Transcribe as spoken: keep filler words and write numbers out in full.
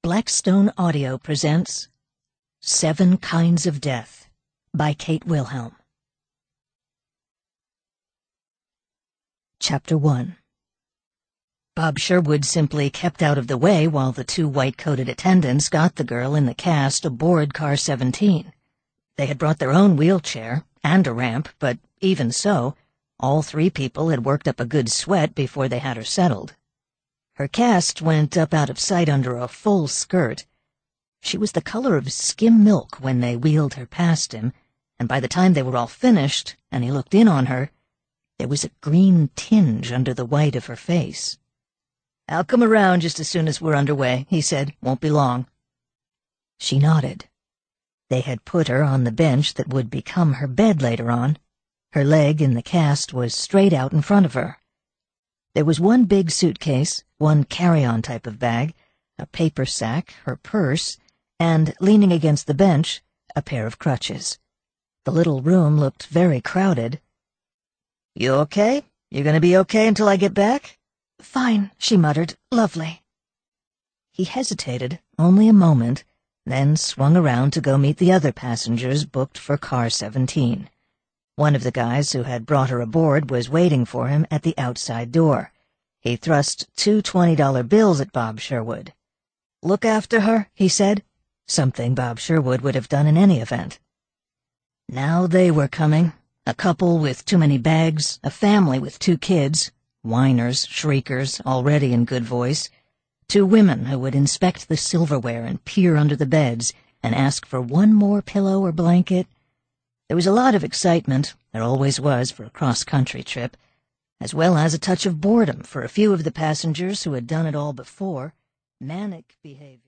Blackstone Audio presents Seven Kinds of Death by Kate Wilhelm. Chapter one. Bob Sherwood simply kept out of the way while the two white-coated attendants got the girl in the cast aboard car seventeen. They had brought their own wheelchair and a ramp, but even so, all three people had worked up a good sweat before they had her settled. Her cast went up out of sight under a full skirt. She was the color of skim milk when they wheeled her past him, and by the time they were all finished and he looked in on her, there was a green tinge under the white of her face. "I'll come around just as soon as we're underway," he said. "Won't be long." She nodded. They had put her on the bench that would become her bed later on. Her leg in the cast was straight out in front of her. There was one big suitcase, one carry-on type of bag, a paper sack, her purse, and, leaning against the bench, a pair of crutches. The little room looked very crowded. "You okay? You gonna be okay until I get back?" "Fine," she muttered. "Lovely." He hesitated, only a moment, then swung around to go meet the other passengers booked for car seventeen. One of the guys who had brought her aboard was waiting for him at the outside door. He thrust two twenty-dollar bills at Bob Sherwood. "Look after her," he said, something Bob Sherwood would have done in any event. Now they were coming, a couple with too many bags, a family with two kids, whiners, shriekers, already in good voice, two women who would inspect the silverware and peer under the beds and ask for one more pillow or blanket. There was a lot of excitement, there always was for a cross-country trip, as well as a touch of boredom for a few of the passengers who had done it all before, manic behavior.